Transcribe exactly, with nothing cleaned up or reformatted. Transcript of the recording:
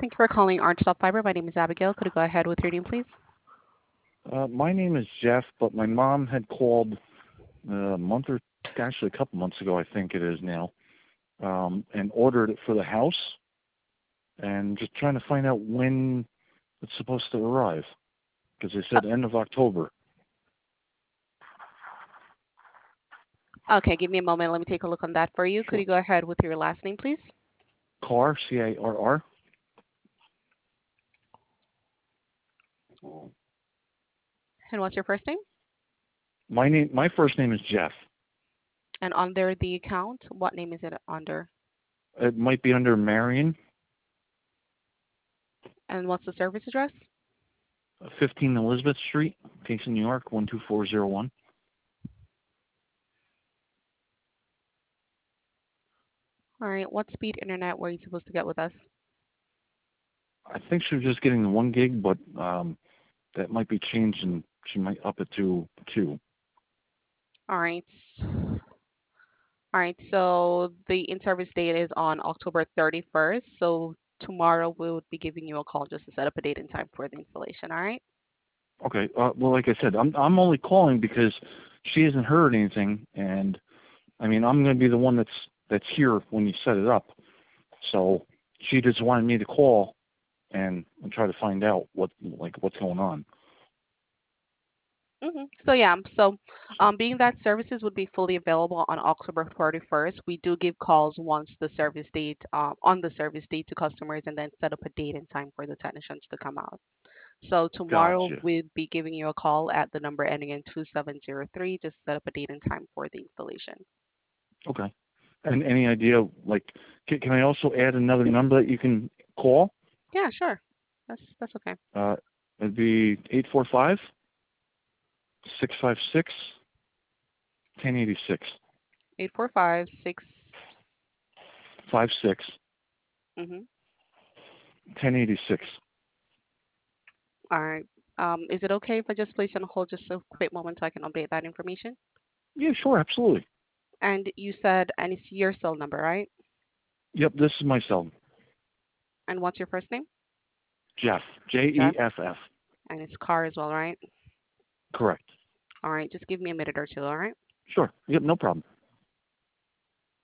Thank you for calling Archstop Fiber. My name is Abigail. Could you go ahead with your name, please? Uh, my name is Jeff, but my mom had called uh, a month or actually a couple months ago, I think it is now, um, and ordered it for the house, and just trying to find out when it's supposed to arrive, because they said end of October. Okay, give me a moment. Let me take a look on that for you. Could Sure. you go ahead with your last name, please? Carr, C A R R. And what's your first name? My name, my first name is Jeff. And under the account, what name is it under? It might be under Marion, And what's the service address? fifteen Elizabeth Street, Payson, New York, one two four zero one. All right, what speed internet were you supposed to get with us? I think she was just getting the one gig, but um, that might be changed, and she might up it to two. All right. All right, so the in-service date is on October thirty-first. So tomorrow we would be giving you a call just to set up a date and time for the installation. All right? Okay. Uh, well, like I said, I'm I'm only calling because she hasn't heard anything, and I mean I'm going to be the one that's that's here when you set it up. So she just wanted me to call and, and try to find out what like what's going on. Mm-hmm. So yeah, so um, being that services would be fully available on October thirty-first, we do give calls once the service date, um, on the service date to customers, and then set up a date and time for the technicians to come out. So tomorrow Gotcha. we'll be giving you a call at the number ending in two seven zero three. Just set up a date and time for the installation. Okay. And any idea like can, can I also add another number that you can call? Yeah, sure. That's that's okay. Uh, it'd be eight four five six five six ten eighty six Eight four five six. five six Mm-hmm. ten eighty six. All right. Um, is it okay if I just place you on hold just a quick moment so I can update that information? Yeah, sure, absolutely. And you said, and it's your cell number, right? Yep, this is my cell. And what's your first name? Jeff. J E Jeff. F F. And it's car as well, right? Correct. All right. Just give me a minute or two, all right? Sure. Yep, no problem.